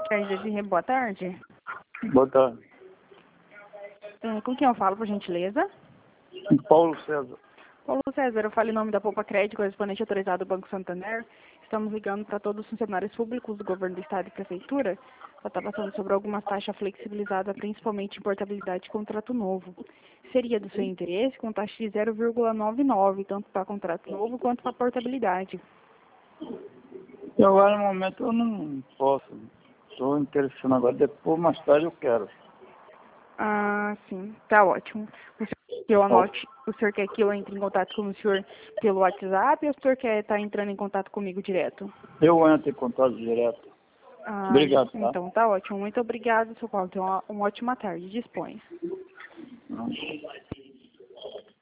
Desirê, boa tarde. Boa tarde. Com quem eu falo, por gentileza? Paulo César. Paulo César, eu falo em nome da Poupa Crédito, correspondente autorizado do Banco Santander. Estamos ligando para todos os funcionários públicos do Governo do Estado e Prefeitura para estar passando sobre algumas taxas flexibilizadas, principalmente em portabilidade de contrato novo. Seria do seu interesse com taxa de 0,99, tanto para contrato novo quanto para portabilidade. E agora, no momento, eu não posso. Estou interessado agora. Depois, mais tarde, eu quero. Ah, sim. Tá ótimo. O senhor quer que eu entre em contato com o senhor pelo WhatsApp ou o senhor quer estar entrando em contato comigo direto? Eu entro em contato direto. Ah, Obrigado, tá? então tá ótimo. Muito obrigada, seu Paulo. Tenha uma ótima tarde. Dispõe.